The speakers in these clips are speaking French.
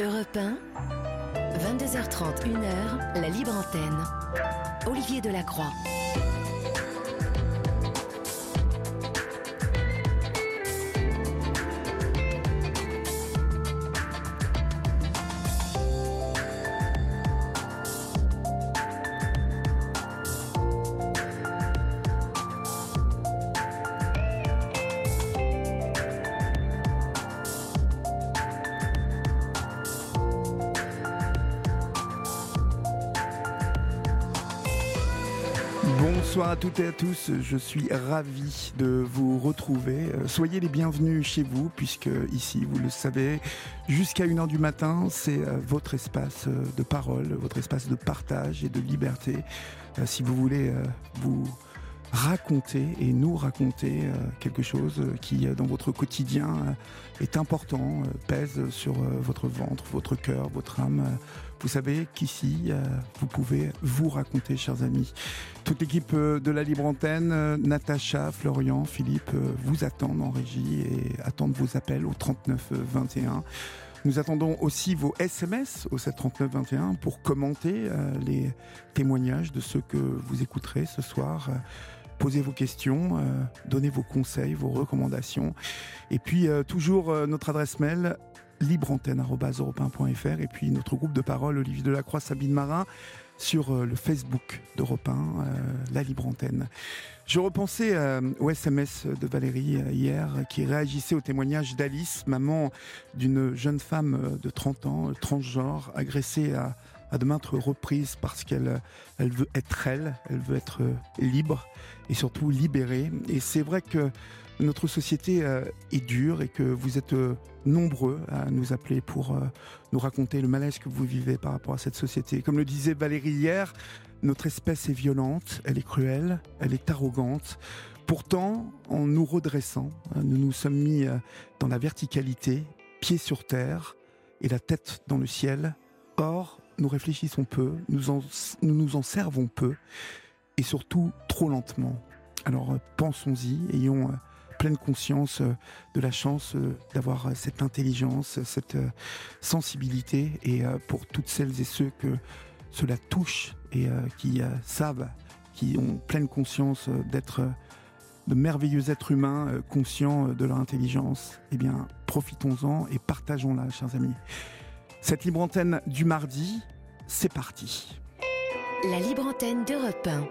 Europe 1, 22h30, 1h, la libre antenne. Olivier Delacroix. Bonsoir à toutes et à tous, je suis ravi de vous retrouver. Soyez les bienvenus chez vous, puisque ici, vous le savez, jusqu'à 1h du matin, c'est votre espace de parole, votre espace de partage et de liberté. Si vous voulez vous raconter et nous raconter quelque chose qui, dans votre quotidien, est important, pèse sur votre ventre, votre cœur, votre âme. Vous savez qu'ici, vous pouvez vous raconter, chers amis. Toute l'équipe de la Libre Antenne, Natacha, Florian, Philippe, vous attendent en régie et attendent vos appels au 39 21. Nous attendons aussi vos SMS au 7 39 21 pour commenter les témoignages de ceux que vous écouterez ce soir. Posez vos questions, donnez vos conseils, vos recommandations. Et puis, toujours notre adresse mail, libreantenne@europe1.fr, et puis notre groupe de parole, Olivier Delacroix, Sabine Marin, sur le Facebook d'Europe 1, la Libre Antenne. Je repensais au SMS de Valérie hier, qui réagissait au témoignage d'Alice, maman d'une jeune femme de 30 ans, transgenre, agressée à de maintes reprises parce qu'elle veut être elle veut être libre et surtout libérée. Et c'est vrai que notre société est dure et que vous êtes nombreux à nous appeler pour nous raconter le malaise que vous vivez par rapport à cette société. Comme le disait Valérie hier, notre espèce est violente, elle est cruelle, elle est arrogante. Pourtant, en nous redressant, nous nous sommes mis dans la verticalité, pieds sur terre et la tête dans le ciel. Or, nous réfléchissons peu, nous nous en servons peu et surtout trop lentement. Alors pensons-y, ayons pleine conscience de la chance d'avoir cette intelligence, cette sensibilité, et pour toutes celles et ceux que cela touche et qui savent, qui ont pleine conscience d'être de merveilleux êtres humains conscients de leur intelligence, eh bien profitons-en et partageons-la, chers amis. Cette libre antenne du mardi, c'est parti. La libre antenne d'Europe 1.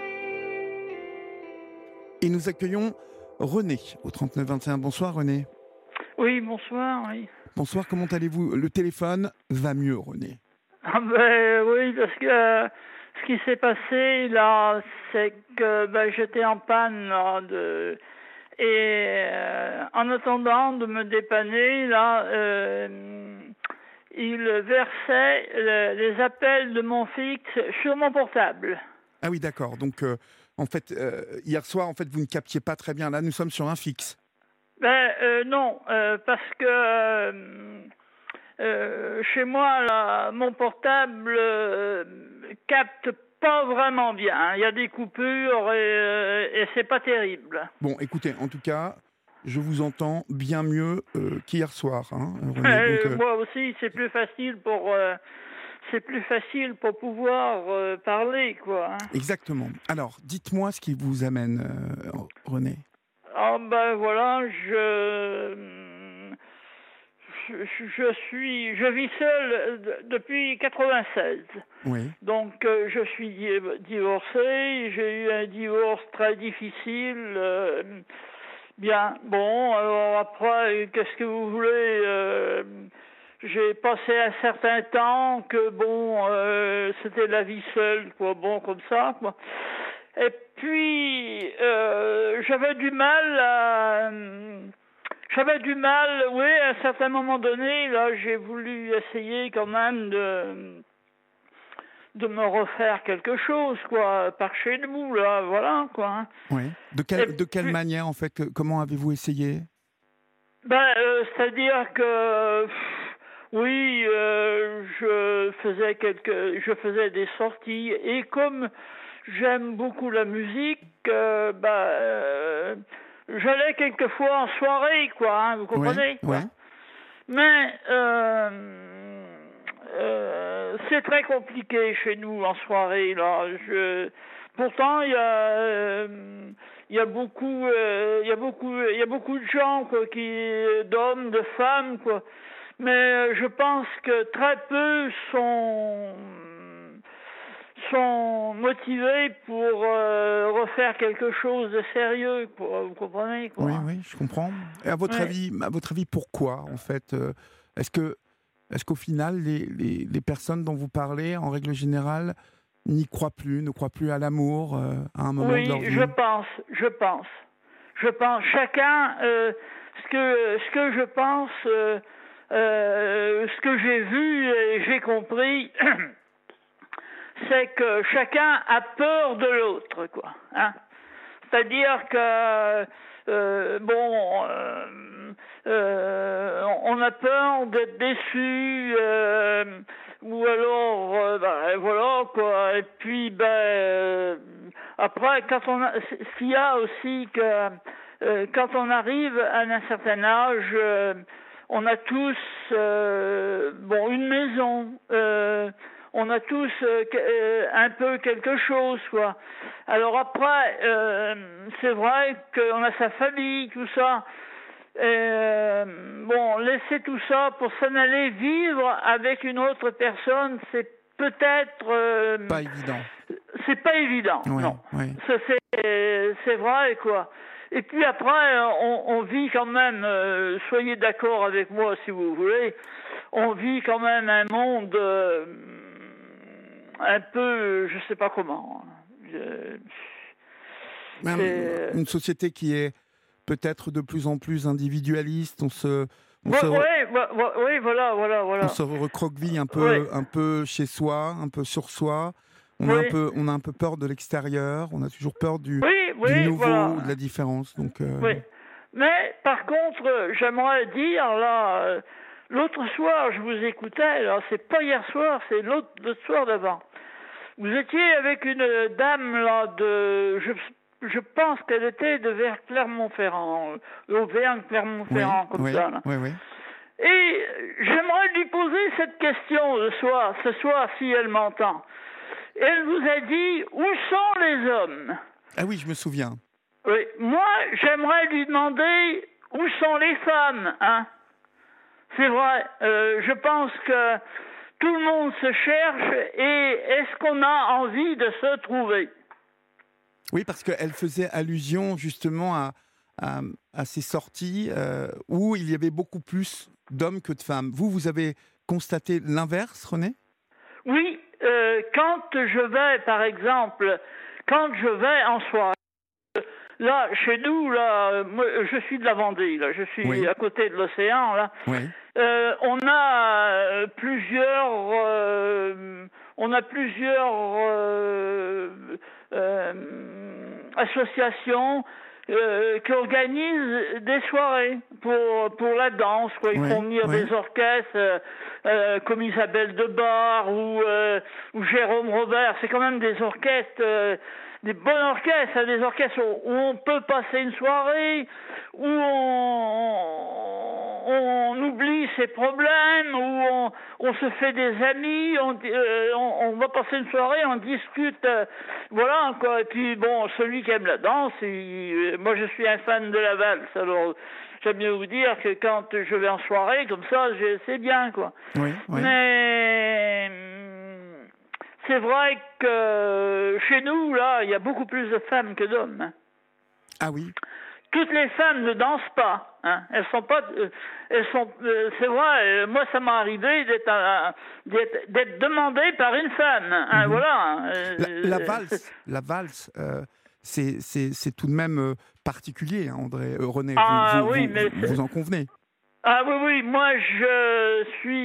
Et nous accueillons René au 39 21. Bonsoir René. Oui, bonsoir. Oui. Bonsoir, comment allez-vous? Le téléphone va mieux, René? Ah ben oui, parce que ce qui s'est passé là, c'est que j'étais en panne là, et en attendant de me dépanner là, il versait les appels de mon fixe sur mon portable. Ah oui, d'accord. Donc, en fait, hier soir, en fait, vous ne captiez pas très bien. Là, nous sommes sur un fixe. Non, parce que chez moi, là, mon portable capte pas vraiment bien. Il y a des coupures et c'est pas terrible. Bon, écoutez, en tout cas, je vous entends bien mieux qu'hier soir, hein, René. Donc, moi aussi, c'est plus facile pour pouvoir parler, quoi. Hein. Exactement. Alors, dites-moi ce qui vous amène, René. Ah voilà, je vis seul depuis 96. Oui. Donc je suis divorcé, j'ai eu un divorce très difficile. Bien, bon, alors après, qu'est-ce que vous voulez, j'ai passé un certain temps que c'était la vie seule, quoi, bon, comme ça, quoi. Et puis j'avais du mal, oui, à un certain moment donné, là, j'ai voulu essayer quand même de me refaire quelque chose, quoi, par chez nous, là, voilà, quoi. Hein. Oui. De quelle manière, en fait, comment avez-vous essayé? C'est-à-dire que, oui, je faisais des sorties, et comme j'aime beaucoup la musique, j'allais quelquefois en soirée, quoi, hein, vous comprenez? Ouais. Mais c'est très compliqué chez nous en soirée là. Pourtant il y a beaucoup de gens quoi, d'hommes, de femmes quoi. Mais je pense que très peu sont motivés pour refaire quelque chose de sérieux, vous comprenez quoi. Oui, je comprends. Et à votre avis, pourquoi en fait est-ce qu'au final les personnes dont vous parlez, en règle générale, n'y croient plus, ne croient plus à l'amour à un moment de leur vie? Oui, je pense. Chacun, ce que je pense, ce que j'ai vu et j'ai compris. C'est que chacun a peur de l'autre, quoi. Hein? C'est-à-dire que on a peur d'être déçu, ou alors, voilà quoi. Et puis, après, ce qu'il y a aussi que quand on arrive à un certain âge, on a tous, une maison. On a tous un peu quelque chose, quoi. Alors après, c'est vrai qu'on a sa famille, tout ça. Laisser tout ça pour s'en aller vivre avec une autre personne, c'est peut-être... pas évident. C'est pas évident, non. Ouais. Ça, c'est vrai, quoi. Et puis après, on vit quand même, soyez d'accord avec moi si vous voulez, on vit quand même un monde... un peu, je sais pas comment. Une société qui est peut-être de plus en plus individualiste. On se recroqueville un peu chez soi, un peu sur soi. On a un peu peur de l'extérieur. On a toujours peur du nouveau, de la différence. Donc. Oui. Mais par contre, j'aimerais dire là. L'autre soir, je vous écoutais, là, c'est pas hier soir, c'est l'autre soir d'avant. Vous étiez avec une dame, là, je pense qu'elle était de vers Clermont-Ferrand, Auvergne-Clermont-Ferrand, comme ça, là. Oui. Et j'aimerais lui poser cette question ce soir, si elle m'entend. Elle vous a dit, où sont les hommes? Ah oui, je me souviens. Oui, moi, j'aimerais lui demander, où sont les femmes, hein? C'est vrai, je pense que tout le monde se cherche et est-ce qu'on a envie de se trouver? Oui, parce qu'elle faisait allusion justement à ces sorties où il y avait beaucoup plus d'hommes que de femmes. Vous avez constaté l'inverse, René? Oui, quand je vais, par exemple, en soirée, là, chez nous, là, moi, je suis de la Vendée, là, je suis à côté de l'océan, là. Oui. On a plusieurs associations qui organisent des soirées pour la danse, quoi. Ils font venir des orchestres comme Isabelle Debar ou Jérôme Robert. C'est quand même des orchestres. Des bons orchestres, des orchestres où on peut passer une soirée, où on oublie ses problèmes, où on se fait des amis, on va passer une soirée, on discute, voilà quoi. Et puis bon, celui qui aime la danse, moi je suis un fan de la valse, alors j'aime bien vous dire que quand je vais en soirée comme ça, c'est bien quoi. Oui. Mais c'est vrai que chez nous, là, il y a beaucoup plus de femmes que d'hommes. Hein. Ah oui. Toutes les femmes ne dansent pas. Hein. Elles sont pas. C'est vrai. Moi, ça m'est arrivé d'être demandée par une femme. Hein, voilà. La valse. C'est tout de même particulier, hein, André, René. Vous en convenez? Ah oui. Moi, je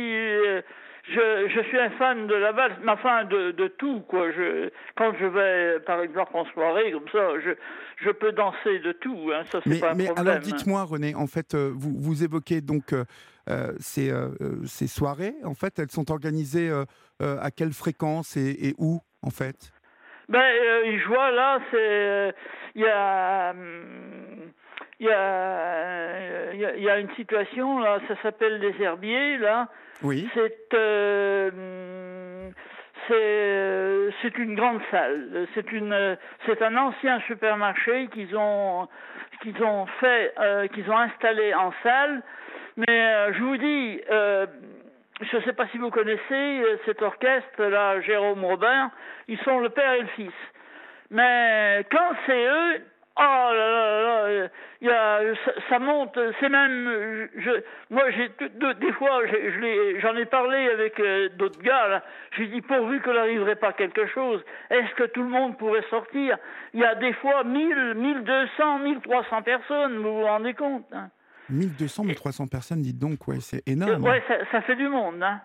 suis un fan de la valse, mais enfin de tout quoi. Quand je vais par exemple en soirée comme ça, je peux danser de tout. Hein, ça c'est pas un problème. Mais alors dites-moi René, en fait vous évoquez donc ces soirées. En fait, elles sont organisées à quelle fréquence et où en fait? Je vois là, il il y a une situation, là, ça s'appelle les herbiers, là. Oui. C'est une grande salle. C'est un ancien supermarché qu'ils ont installé en salle. Mais je vous dis, je ne sais pas si vous connaissez cet orchestre-là, Jérôme Robin. Ils sont le père et le fils. Mais quand c'est eux, oh là là là, ça monte. C'est même, moi des fois, j'en ai parlé avec d'autres gars là. J'ai dit pourvu que n'arriverait pas quelque chose. Est-ce que tout le monde pourrait sortir? Il y a des fois 1000, 1200, 1300 personnes. Vous vous rendez compte, hein? 1200, 1300 personnes, dites donc, ouais, c'est énorme. Ouais, ça fait du monde, hein.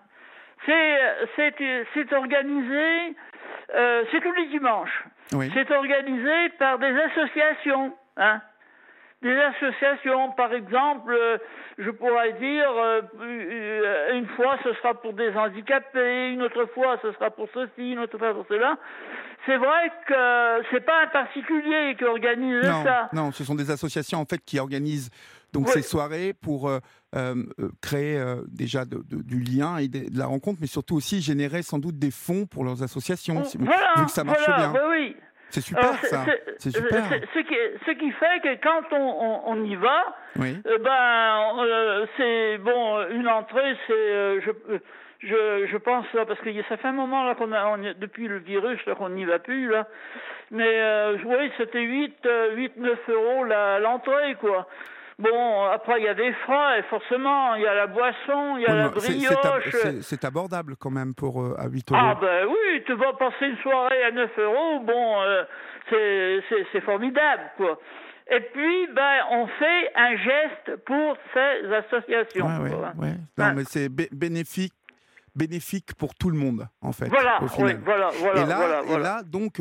C'est organisé, c'est tous les dimanches. Oui. C'est organisé par des associations, hein. Des associations, par exemple, je pourrais dire, une fois ce sera pour des handicapés, une autre fois ce sera pour ceci, une autre fois pour cela. C'est vrai que c'est pas un particulier qui organise ça. Non, ce sont des associations en fait qui organisent donc ces soirées pour créer déjà du lien et de la rencontre, mais surtout aussi générer sans doute des fonds pour leurs associations, vu que ça marche bien. Oui. C'est super. C'est super. Ce qui fait que quand on y va, oui. C'est bon, une entrée, c'est je pense là, parce que ça fait un moment là depuis le virus là, qu'on n'y va plus là, mais oui, c'était 8-9 € l'entrée, quoi. Bon, après il y a des frais, forcément, il y a la boisson, il y a la brioche. C'est abordable quand même à 8 €. Ah ben oui, tu vas passer une soirée à 9 €, bon, c'est formidable, quoi. Et puis, on fait un geste pour ces associations. Ouais. Non, mais c'est bénéfique pour tout le monde, en fait. Voilà, au final. Oui, voilà. Et là, donc,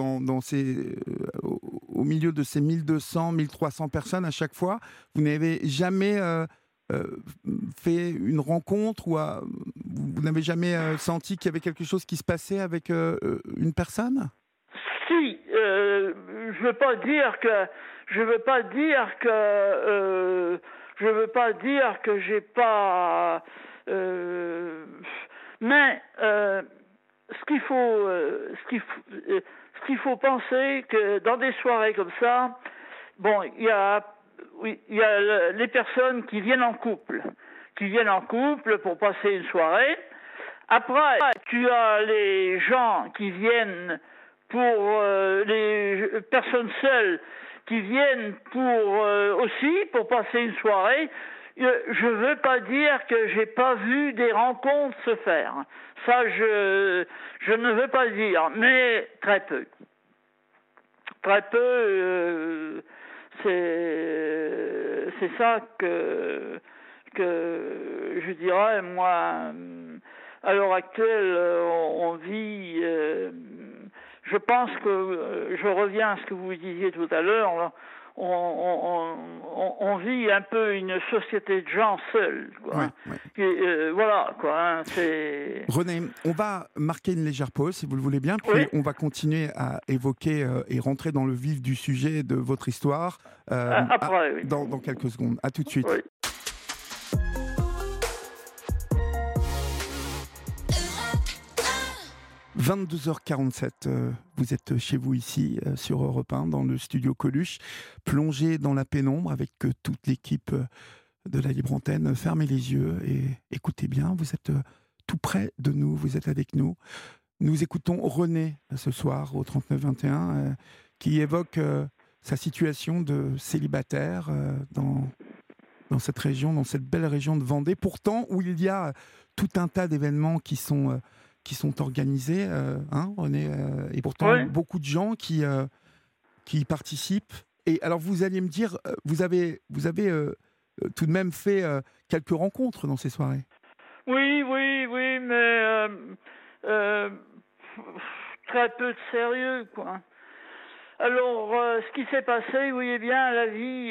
au milieu de ces 1200, 1300 personnes à chaque fois, vous n'avez jamais fait une rencontre ou vous n'avez jamais senti qu'il y avait quelque chose qui se passait avec une personne? Si, je veux pas dire que j'ai pas, mais ce qu'il faut penser que dans des soirées comme ça, bon, il y a les personnes qui viennent en couple pour passer une soirée. Après, tu as les gens qui viennent pour les personnes seules qui viennent pour passer une soirée. Je veux pas dire que j'ai pas vu des rencontres se faire. Ça, je ne veux pas dire, mais très peu. Très peu, c'est ça que je dirais, moi, à l'heure actuelle, on vit... je pense que, je reviens à ce que vous disiez tout à l'heure, là, on vit un peu une société de gens seuls, quoi. Ouais. Voilà, quoi. Hein, René, on va marquer une légère pause, si vous le voulez bien, puis on va continuer à évoquer et rentrer dans le vif du sujet de votre histoire après, dans quelques secondes. À tout de suite. Oui. 22h47, vous êtes chez vous ici sur Europe 1 dans le studio Coluche, plongé dans la pénombre avec toute l'équipe de la Libre Antenne. Fermez les yeux et écoutez bien, vous êtes tout près de nous, vous êtes avec nous. Nous écoutons René ce soir au 3921 qui évoque sa situation de célibataire dans cette région, dans cette belle région de Vendée, pourtant où il y a tout un tas d'événements qui sont organisés, René, et pourtant beaucoup de gens qui y participent. Et alors vous alliez me dire, vous avez tout de même fait quelques rencontres dans ces soirées. Oui, mais très peu de sérieux, quoi. Alors, ce qui s'est passé, vous voyez bien, la vie,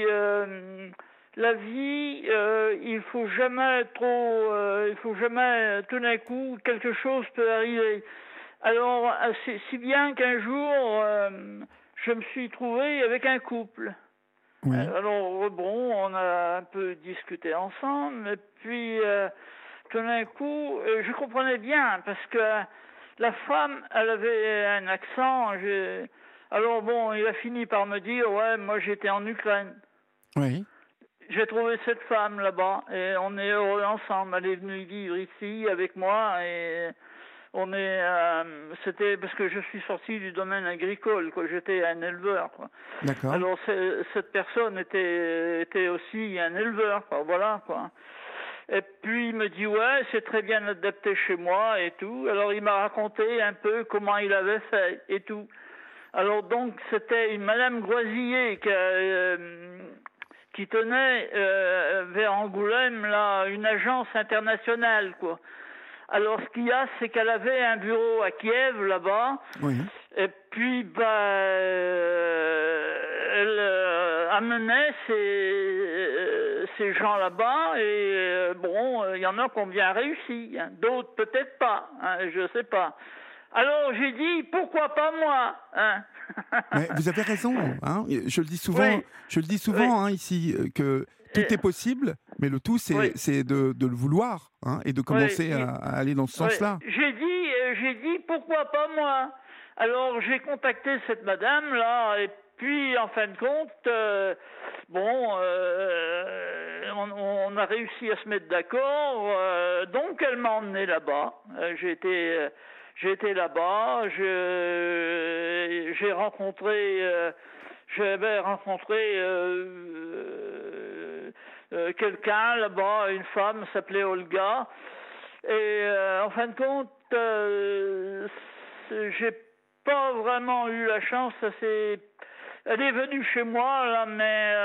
il faut jamais tout d'un coup, quelque chose peut arriver. Alors, si bien qu'un jour, je me suis trouvé avec un couple. Oui. Alors, bon, on a un peu discuté ensemble, et puis tout d'un coup, je comprenais bien, parce que la femme, elle avait un accent. Alors, bon, il a fini par me dire, ouais, moi j'étais en Ukraine. Oui. J'ai trouvé cette femme là-bas, et on est heureux ensemble. Elle est venue vivre ici avec moi, et c'était parce que je suis sorti du domaine agricole, quoi. J'étais un éleveur, quoi. D'accord. Alors cette personne était aussi un éleveur, quoi. Voilà, quoi. Et puis il me dit ouais, c'est très bien adapté chez moi et tout. Alors il m'a raconté un peu comment il avait fait et tout. Alors donc c'était une Madame Groisiller qui tenait vers Angoulême là une agence internationale, quoi. Alors, ce qu'il y a, c'est qu'elle avait un bureau à Kiev, là-bas. Oui. Et puis, elle amenait ces gens là-bas. Et bon, il y en a qui ont bien réussi. Hein. D'autres, peut-être pas. Hein, je ne sais pas. Alors, j'ai dit, pourquoi pas moi, hein. Mais vous avez raison, hein. Je le dis souvent, Oui. hein, ici, que tout est possible, mais le tout, c'est de le vouloir, hein, et de commencer à aller dans ce sens-là. J'ai dit, pourquoi pas moi? Alors, j'ai contacté cette madame-là, et puis, en fin de compte, on a réussi à se mettre d'accord, donc elle m'a emmené là-bas. J'ai été là-bas, j'avais rencontré quelqu'un là-bas, une femme s'appelait Olga, et en fin de compte, j'ai pas vraiment eu la chance. Elle est venue chez moi là, mais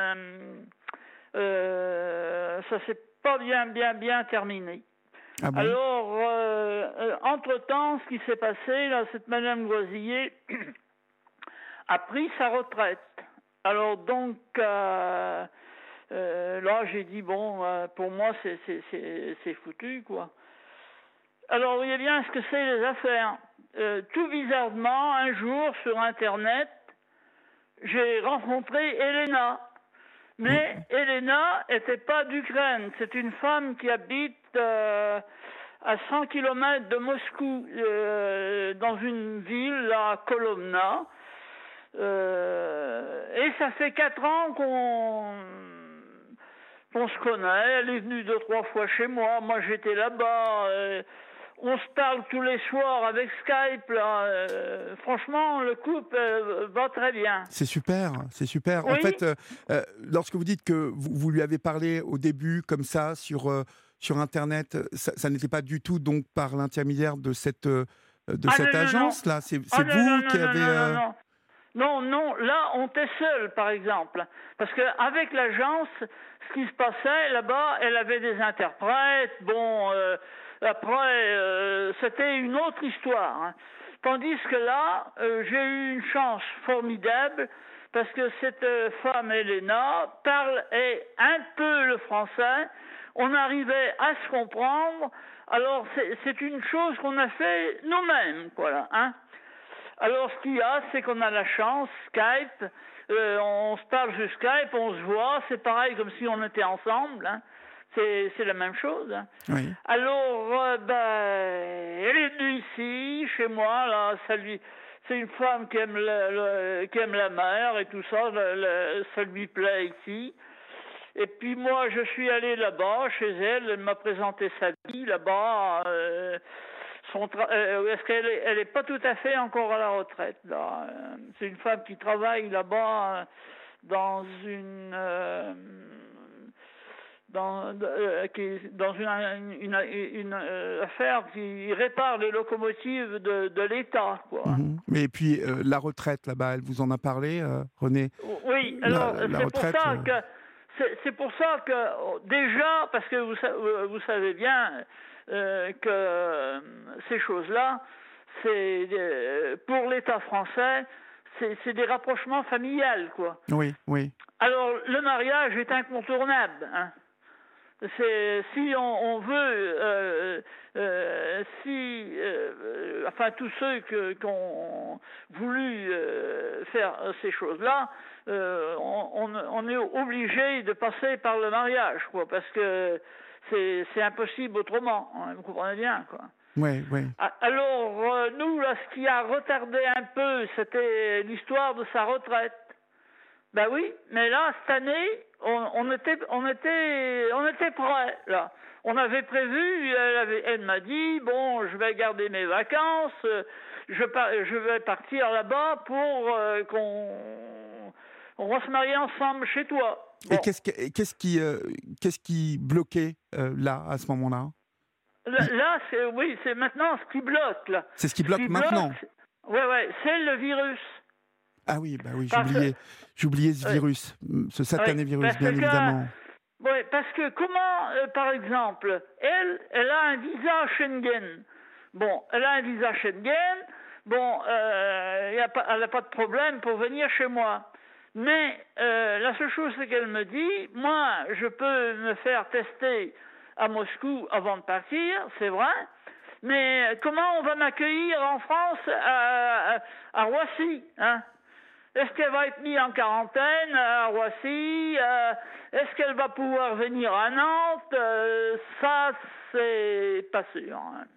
ça s'est pas bien terminé. Ah bon? Alors, entre-temps, ce qui s'est passé, là, cette Madame Groisiller a pris sa retraite. Alors donc, là, j'ai dit, bon, pour moi, c'est foutu, quoi. Alors, voyez bien ce que c'est les affaires. Tout bizarrement, un jour, sur Internet, j'ai rencontré Elena. Mais Elena n'était pas d'Ukraine. C'est une femme qui habite à 100 km de Moscou, dans une ville, la Kolomna. Et ça fait 4 ans qu'on se connaît. Elle est venue 2-3 fois chez moi. Moi, j'étais là-bas. On se parle tous les soirs avec Skype, là. Franchement, le couple va très bien. C'est super, c'est super. Oui. En fait, lorsque vous dites que vous lui avez parlé au début comme ça sur Internet, ça n'était pas du tout donc par l'intermédiaire de cette agence-là. C'est vous qui avez... Non, là, on était seul, par exemple. Parce qu'avec l'agence, ce qui se passait là-bas, elle avait des interprètes. Bon, après, c'était une autre histoire. Hein. Tandis que là, j'ai eu une chance formidable, parce que cette femme, Elena, parlait un peu le français. On arrivait à se comprendre. Alors, c'est une chose qu'on a fait nous-mêmes, voilà, hein. Alors, ce qu'il y a, c'est qu'on a la chance, Skype, on se parle sur Skype, on se voit, c'est pareil comme si on était ensemble, hein. C'est la même chose. Hein. Oui. Alors, elle est venue ici, chez moi, là, c'est une femme qui aime la mer et tout ça, ça lui plaît ici. Et puis moi, je suis allé là-bas, chez elle, elle m'a présenté sa vie là-bas. Est-ce qu'elle est pas tout à fait encore à la retraite là. C'est une femme qui travaille là-bas dans une affaire qui répare les locomotives de l'État, quoi. Mm-hmm. Mais puis la retraite là-bas, elle vous en a parlé, René? Oui, alors la retraite, c'est pour ça que déjà, parce que vous savez bien que ces choses-là, c'est pour l'État français, c'est des rapprochements familiales, quoi. Oui. Alors le mariage est incontournable, hein. Si on veut, enfin tous ceux qui ont voulu faire ces choses-là, on est obligé de passer par le mariage, quoi, parce que c'est impossible autrement, hein, vous comprenez bien, quoi. Ouais. Alors, nous, là, ce qui a retardé un peu, c'était l'histoire de sa retraite. Ben oui, mais là, cette année, on était prêts, là. On avait prévu, elle m'a dit, bon, je vais garder mes vacances, je vais partir là-bas pour on va se marier ensemble chez toi. Bon. Et qu'est-ce qui bloquait là, à ce moment-là? Là, c'est maintenant ce qui bloque, là. C'est ce qui bloque maintenant? Oui, c'est le virus. Ah oui, j'oubliais ce virus, ce satané virus, bien évidemment. Oui, parce que comment, par exemple, elle a un visa Schengen. Bon, elle a un visa Schengen, bon, elle n'a pas de problème pour venir chez moi. Mais la seule chose, c'est qu'elle me dit, moi, je peux me faire tester à Moscou avant de partir, c'est vrai, mais comment on va m'accueillir en France à Roissy, hein? Est-ce qu'elle va être mise en quarantaine à Roissy? Est-ce qu'elle va pouvoir venir à Nantes? Ça, c'est pas sûr. Hein.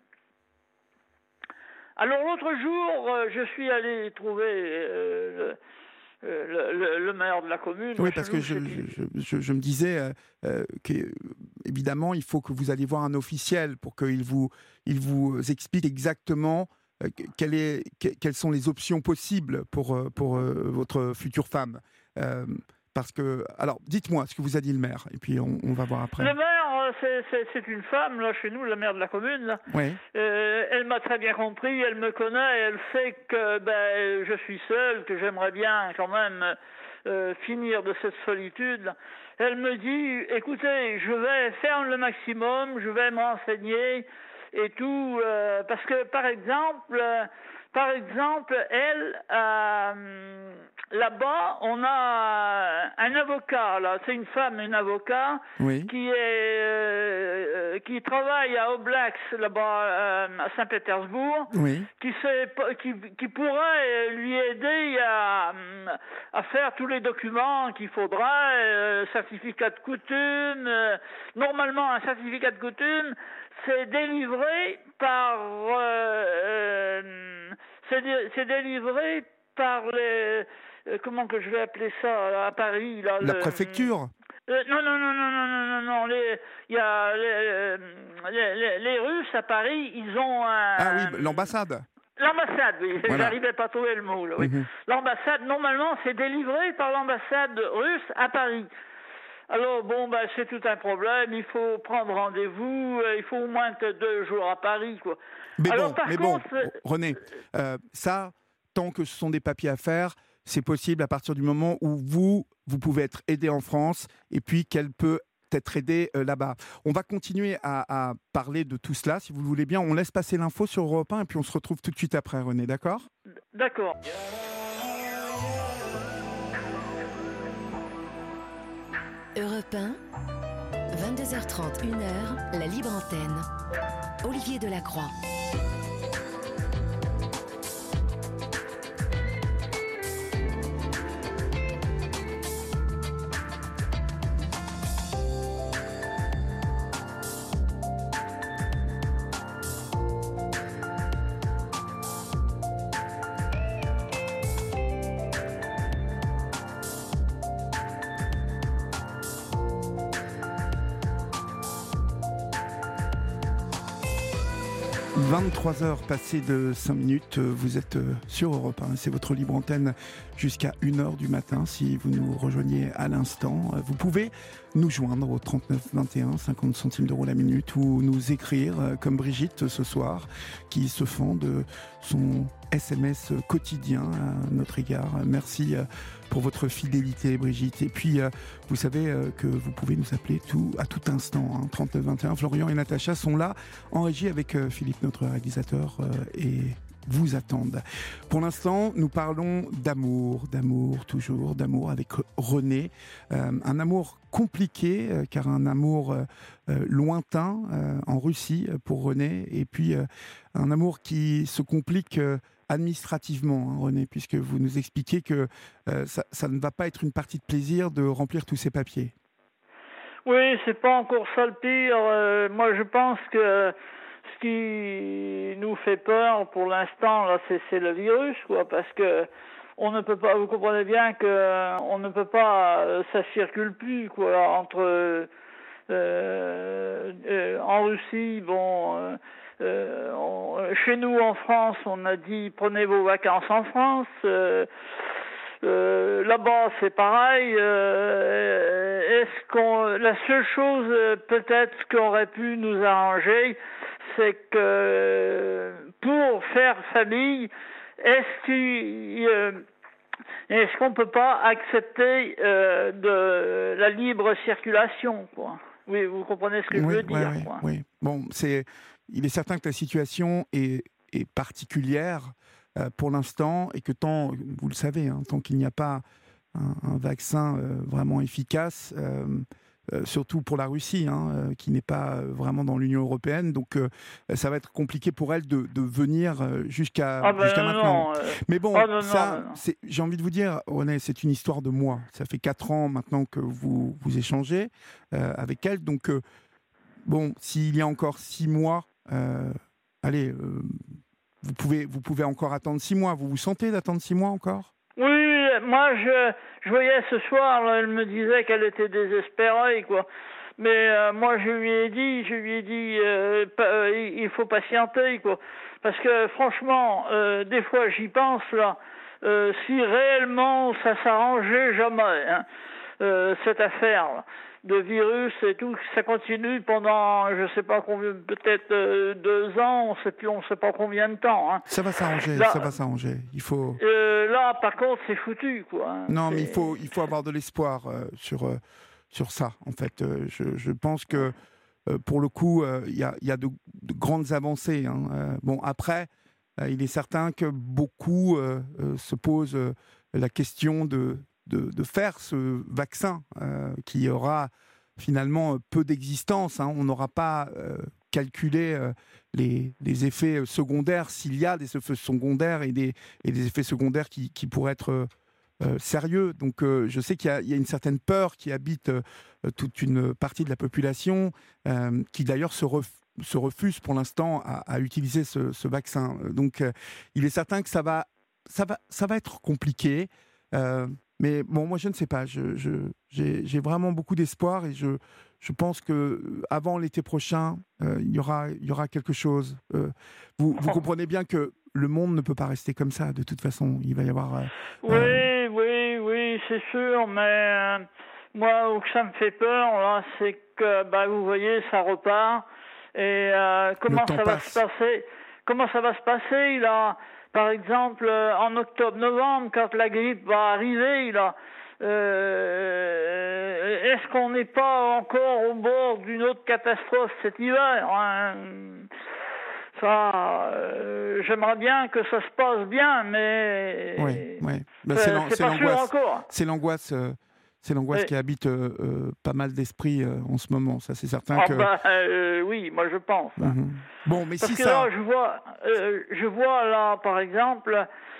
Alors l'autre jour, je suis allé trouver le maire de la commune. Oui, parce que je me disais qu'évidemment, il faut que vous alliez voir un officiel pour qu'il vous explique exactement quelles sont les options possibles pour votre future femme. Parce que, alors, dites-moi ce que vous a dit le maire, et puis on va voir après. Le maire, c'est une femme, là, chez nous, la maire de la commune. Là. Oui. Elle m'a très bien compris, elle me connaît, elle sait que je suis seul, que j'aimerais bien quand même finir de cette solitude. Là. Elle me dit, écoutez, je vais faire le maximum, je vais me renseigner et tout, parce que par exemple, elle, là-bas, on a un avocat, là, c'est une femme, un avocat, oui. qui travaille à Oblax, là-bas, à Saint-Pétersbourg, oui. qui pourrait lui aider à faire tous les documents qu'il faudra, certificat de coutume, normalement un certificat de coutume, c'est délivré par les comment que je vais appeler ça à Paris là, la préfecture. Non. Il y a les Russes à Paris, ils ont un... Ah oui, l'ambassade. L'ambassade, oui. Voilà. J'arrivais pas à trouver le mot là. Oui. Mm-hmm. L'ambassade, normalement, c'est délivré par l'ambassade russe à Paris. Alors, c'est tout un problème, il faut prendre rendez-vous, il faut au moins 2 jours à Paris, quoi. Mais René, ça, tant que ce sont des papiers à faire, c'est possible à partir du moment où vous pouvez être aidé en France et puis qu'elle peut être aidée là-bas. On va continuer à parler de tout cela, si vous le voulez bien. On laisse passer l'info sur Europe 1 et puis on se retrouve tout de suite après, René, d'accord ? D'accord. Europe 1, 22h30, 1h, la libre antenne. Olivier Delacroix. – 23h passées de 5 minutes, vous êtes sur Europe 1, c'est votre libre antenne jusqu'à 1h du matin. Si vous nous rejoignez à l'instant, vous pouvez nous joindre au 39 21, 50 centimes d'euros la minute, ou nous écrire comme Brigitte ce soir, qui se fend de son SMS quotidien à notre égard. Merci pour votre fidélité, Brigitte. Et puis, vous savez que vous pouvez nous appeler à tout instant, 39 21. Florian et Natacha sont là en régie avec Philippe, notre réalisateur, et vous attendent. Pour l'instant, nous parlons d'amour toujours, d'amour avec René. Un amour compliqué, car un amour lointain en Russie pour René, et puis un amour qui se complique administrativement, hein, René, puisque vous nous expliquez que ça ne va pas être une partie de plaisir de remplir tous ces papiers. Oui, c'est pas encore ça le pire. Moi, je pense que ce qui nous fait peur pour l'instant, là, c'est le virus, quoi, parce que on ne peut pas. Vous comprenez bien que on ne peut pas, ça circule plus, quoi, entre en Russie, bon. Chez nous en France, on a dit prenez vos vacances en France. Là-bas, c'est pareil. La seule chose peut-être qu'aurait pu nous arranger, c'est que pour faire famille, est-ce qu'on peut pas accepter de la libre circulation, quoi? Oui, vous comprenez ce que je veux dire, quoi. Oui. Bon, il est certain que la situation est particulière pour l'instant, et que vous le savez, hein, tant qu'il n'y a pas un vaccin vraiment efficace, surtout pour la Russie, hein, qui n'est pas vraiment dans l'Union européenne, donc ça va être compliqué pour elle de venir jusqu'à maintenant. Mais bon, j'ai envie de vous dire, René, c'est une histoire de mois. Ça fait 4 ans maintenant que vous échangez avec elle, donc bon, s'il y a encore 6 mois, allez, vous pouvez encore attendre 6 mois. Vous vous sentez d'attendre 6 mois encore ? Oui, moi je voyais ce soir, là, elle me disait qu'elle était désespérée, quoi. Mais moi je lui ai dit, il faut patienter, quoi. Parce que franchement, des fois j'y pense là, si réellement ça s'arrangeait jamais, hein, cette affaire là, de virus et tout, ça continue pendant, je sais pas combien, peut-être 2 ans, on sait pas combien de temps. Hein. Ça va s'arranger, ça va s'arranger. Il faut. Là, par contre, c'est foutu, quoi. Hein. Non, mais il faut avoir de l'espoir sur ça. En fait, je pense que pour le coup, il y a de grandes avancées. Hein. Bon, après, il est certain que beaucoup se posent la question de faire ce vaccin qui aura finalement peu d'existence. Hein. On n'aura pas calculé les effets secondaires, s'il y a des effets secondaires, et des effets secondaires qui pourraient être sérieux. Donc je sais qu'il y a une certaine peur qui habite toute une partie de la population, qui d'ailleurs se refuse pour l'instant à utiliser ce vaccin. Donc il est certain que ça va être compliqué. Mais bon, moi je ne sais pas. J'ai vraiment beaucoup d'espoir, et je pense que avant l'été prochain, il y aura quelque chose. Vous comprenez bien que le monde ne peut pas rester comme ça. De toute façon, il va y avoir. Oui, c'est sûr. Mais moi, où ça me fait peur là, c'est que vous voyez, ça repart. Et comment ça va se passer là? Par exemple, en octobre-novembre, quand la grippe va arriver, là, est-ce qu'on n'est pas encore au bord d'une autre catastrophe cet hiver, hein? Ça, j'aimerais bien que ça se passe bien, mais oui. C'est pas sûr encore. C'est l'angoisse. C'est l'angoisse qui habite pas mal d'esprits en ce moment, ça c'est certain. Oui, moi je pense. Mm-hmm. Bon, mais parce si que ça. Là, je vois là, par exemple,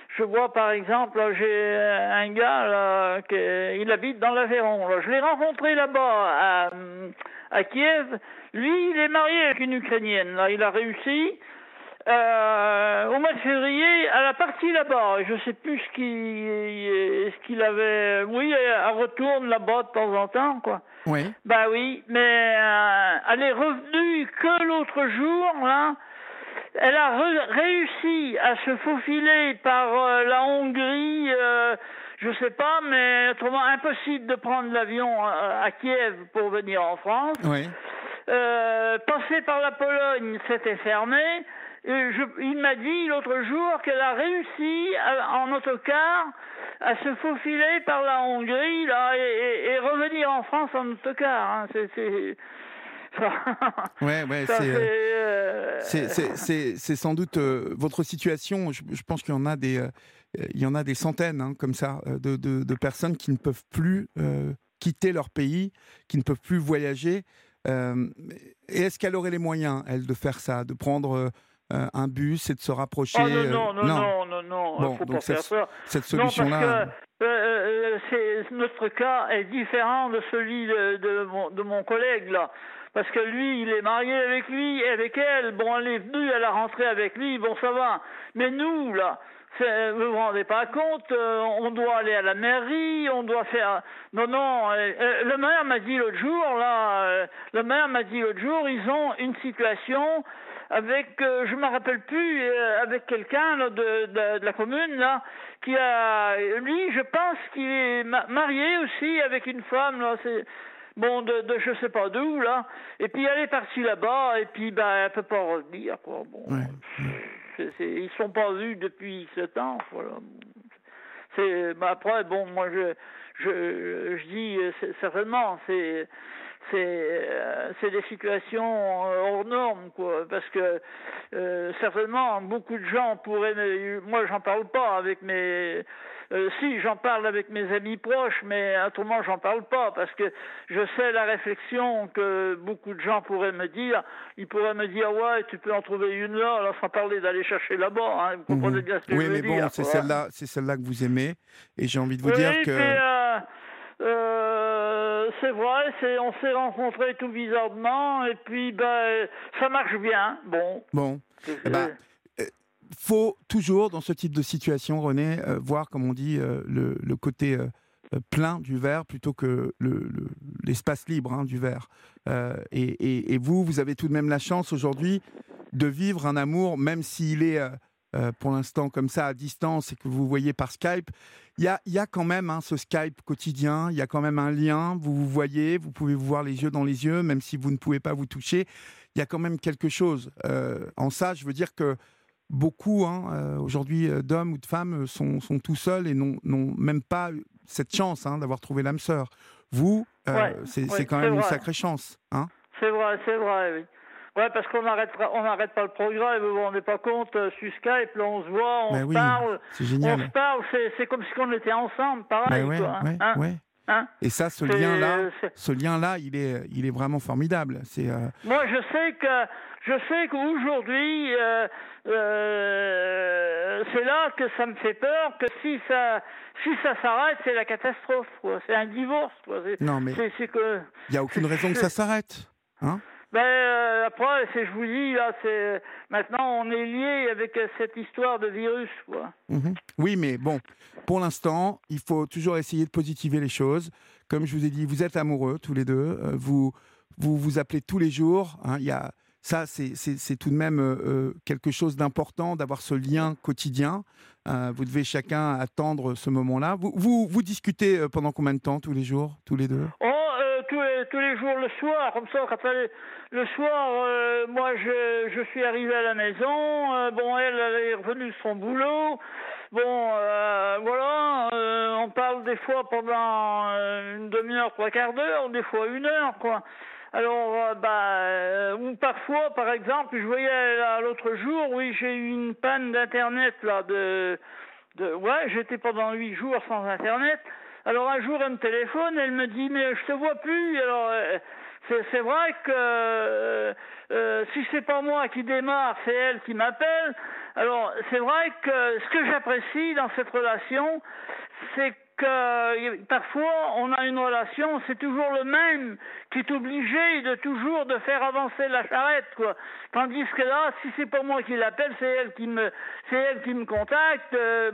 j'ai un gars là, il habite dans l'Aveyron. Là. Je l'ai rencontré là-bas à Kiev. Lui, il est marié avec une Ukrainienne. Là, il a réussi. Au mois de février, elle a parti là-bas. Je sais plus ce qu'il avait. Oui, elle retourne là-bas de temps en temps, quoi. Oui. Oui, mais elle est revenue que l'autre jour, là. Elle a réussi à se faufiler par la Hongrie. Je sais pas, mais autrement impossible de prendre l'avion à Kiev pour venir en France. Oui. Passer par la Pologne, c'était fermé. Il m'a dit l'autre jour qu'elle a réussi en autocar à se faufiler par la Hongrie là, et revenir en France en autocar. Hein. Ouais, c'est sans doute votre situation. Je pense qu'il y en a des centaines hein, comme ça de personnes qui ne peuvent plus quitter leur pays, qui ne peuvent plus voyager. Et est-ce qu'elle aurait les moyens, elle, de faire ça, de prendre un bus et de se rapprocher non, Bon, faut donc pas faire ça. cette solution-là... Non, parce que notre cas est différent de celui de mon collègue, là. Parce que lui, il est marié avec lui, avec elle. Bon, elle est venue à la rentrée avec lui, bon, ça va. Mais nous, là, vous vous rendez pas compte, on doit aller à la mairie, on doit faire... Non, le maire m'a dit l'autre jour, ils ont une situation avec, je me rappelle plus, avec quelqu'un là, de la commune, là, qui a... Lui, je pense qu'il est marié aussi avec une femme, là, c'est... Bon, de je sais pas d'où, là. Et puis, elle est partie là-bas, et puis, elle peut pas revenir, quoi. Bon, ils sont pas vus depuis 7 ans, voilà. Après, bon, moi, je dis, certainement, c'est des situations hors normes, quoi, parce que certainement beaucoup de gens pourraient, moi j'en parle pas avec mes, si j'en parle avec mes amis proches, mais autrement j'en parle pas parce que je sais la réflexion que beaucoup de gens pourraient me dire. Ils pourraient me dire ouais, tu peux en trouver une là, sans parler d'aller chercher là-bas. Hein, vous comprenez bien ce que je veux dire. Oui, mais bon, c'est celle-là que vous aimez, et j'ai envie de vous dire que. C'est vrai, on s'est rencontrés tout bizarrement et puis ça marche bien. Bon. Faut toujours dans ce type de situation, René, voir, comme on dit, le côté plein du verre plutôt que l'espace libre du verre. Et vous avez tout de même la chance aujourd'hui de vivre un amour, même s'il est pour l'instant comme ça à distance et que vous voyez par Skype. Il y a quand même ce Skype quotidien, il y a quand même un lien, vous vous voyez, vous pouvez vous voir les yeux dans les yeux, même si vous ne pouvez pas vous toucher. Il y a quand même quelque chose. En ça, je veux dire que beaucoup, aujourd'hui, d'hommes ou de femmes sont tout seuls et n'ont même pas cette chance d'avoir trouvé l'âme sœur. Vous, c'est quand même une sacrée chance. Hein. C'est vrai, oui. Ouais, parce qu'on n'arrête pas le progrès, vous vous rendez pas compte, sur Skype, là, on se voit, on se parle. C'est génial. On se parle, c'est comme si on était ensemble, pareil. Et ça, ce lien-là, il est vraiment formidable. Moi, je sais qu'aujourd'hui, c'est là que ça me fait peur, que si ça s'arrête, c'est la catastrophe, quoi. C'est un divorce, quoi. Non, mais il n'y a aucune raison que ça s'arrête, hein. Après, je vous dis, là, maintenant on est lié avec cette histoire de virus, quoi. Oui, mais bon, pour l'instant, il faut toujours essayer de positiver les choses. Comme je vous ai dit, vous êtes amoureux tous les deux, vous appelez tous les jours. Ça, c'est tout de même quelque chose d'important d'avoir ce lien quotidien. Vous devez chacun attendre ce moment-là. Vous discutez pendant combien de temps tous les jours, tous les deux? Tous les jours le soir, comme ça, le soir, moi je suis arrivé à la maison, elle est revenue de son boulot, on parle des fois pendant une demi-heure, 3/4 d'heure, des fois 1 heure, quoi. Alors, ou parfois, par exemple, je voyais l'autre jour, oui, j'ai eu une panne d'internet, là, j'étais pendant 8 jours sans internet. Alors un jour, elle me téléphone, elle me dit « mais je te vois plus ». Alors c'est vrai que si c'est pas moi qui démarre, c'est elle qui m'appelle. Alors c'est vrai que ce que j'apprécie dans cette relation, c'est que parfois on a une relation, c'est toujours le même qui est obligé de faire avancer la charrette, quoi. Tandis que là, si c'est pas moi qui l'appelle, c'est elle qui me contacte.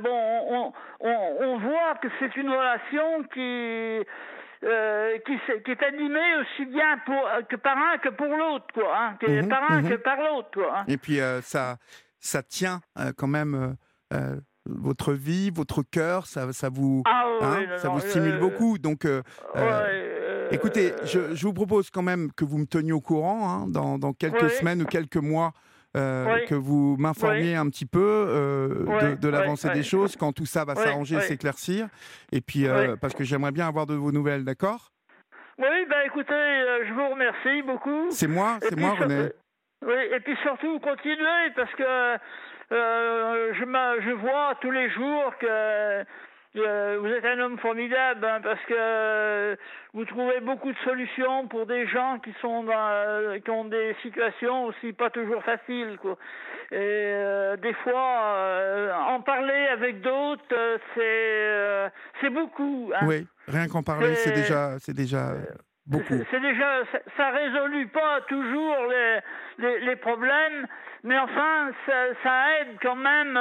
On voit que c'est une relation qui est animée aussi bien que par un que pour l'autre, quoi. Hein, par un que par l'autre, quoi. Hein. Et puis ça tient quand même. Votre vie, votre cœur, ça vous, vous stimule beaucoup. Donc, écoutez, je vous propose quand même que vous me teniez au courant dans quelques semaines ou quelques mois, que vous m'informiez un petit peu de l'avancée des choses, quand tout ça va s'arranger, s'éclaircir. Et puis, parce que j'aimerais bien avoir de vos nouvelles, d'accord ? Oui, ben écoutez, je vous remercie beaucoup. C'est moi, René. Oui, et puis surtout, continuez, parce que je vois tous les jours que vous êtes un homme formidable, hein, parce que vous trouvez beaucoup de solutions pour des gens qui ont des situations aussi pas toujours faciles, quoi. Et des fois, en parler avec d'autres, c'est beaucoup. Hein. Oui, rien qu'en parler, c'est déjà beaucoup. Ça résolue pas toujours les problèmes, mais enfin, ça aide quand même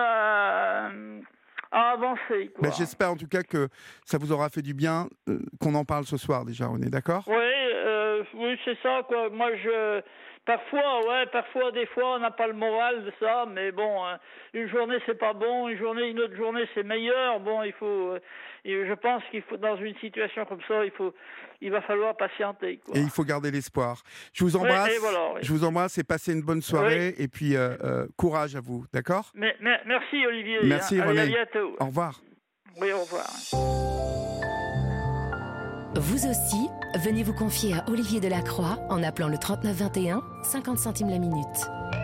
à avancer. Quoi. Ben, j'espère en tout cas que ça vous aura fait du bien qu'on en parle ce soir déjà, on est d'accord ? Oui, c'est ça, quoi. Moi, parfois, des fois, on n'a pas le moral de ça, mais bon, une journée, c'est pas bon, une autre journée, c'est meilleur. Bon, je pense qu'il faut, dans une situation comme ça, il va falloir patienter, quoi. Et il faut garder l'espoir. Je vous embrasse, Je vous embrasse et passez une bonne soirée, et puis courage à vous, d'accord ? Merci, Olivier. Merci, René. Allez, à bientôt. Au revoir. Oui, au revoir. Vous aussi, venez vous confier à Olivier Delacroix en appelant le 39 21, 50 centimes la minute.